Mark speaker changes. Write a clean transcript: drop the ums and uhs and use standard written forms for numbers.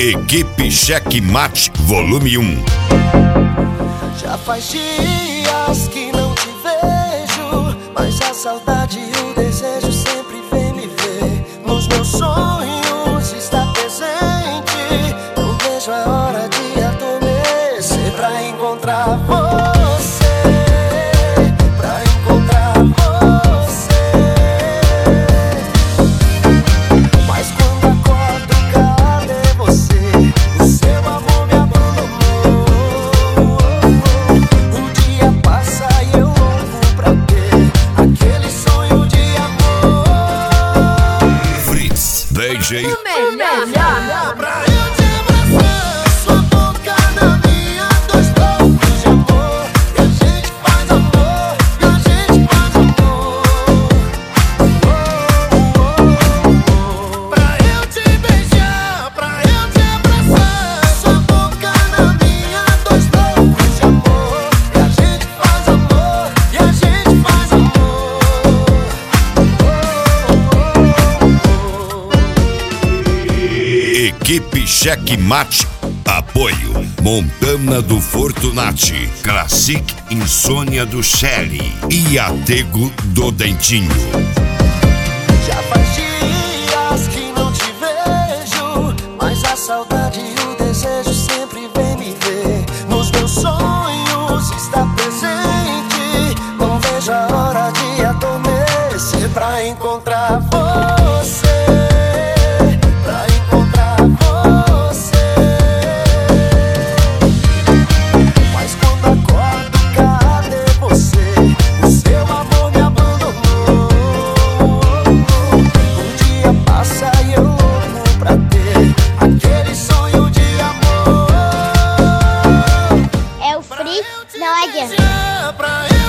Speaker 1: Equipe Checkmate Volume 1.
Speaker 2: Já faz dias que não te vejo, mas a saudade e o desejo sempre vem me ver. Nos meus sonhos está presente, não vejo a hora de adormecer pra encontrar você, pra encontrar você. Mas quando acordo, cadê você? O seu amor me abandonou. O dia passa e eu louco pra ter aquele sonho de amor.
Speaker 1: Fritz, DJ.
Speaker 2: O melhor pra eu te abraçar, sua boca na minha, dois loucos de amor. E a gente faz amor, e a gente faz amor. Pra eu te beijar, pra eu te abraçar, sua boca na minha, dois loucos de amor. E a gente faz amor, e a gente faz amor.
Speaker 1: Equipe Checkmate. Apoio Montana do Fortunati, Classic Insônia do Shelly e Atego do Dentinho.
Speaker 2: Já faz dias que não te vejo, mas a saudade e o desejo sempre vem me ver. Nos meus sonhos está presente, não vejo a hora de adormecer pra encontrar você, pra encontrar você. Mas quando acordo, cadê você? O seu amor me abandonou. O dia passa e eu louco pra ter aquele sonho de amor.
Speaker 3: É o Free, não adianta.
Speaker 2: Pra eu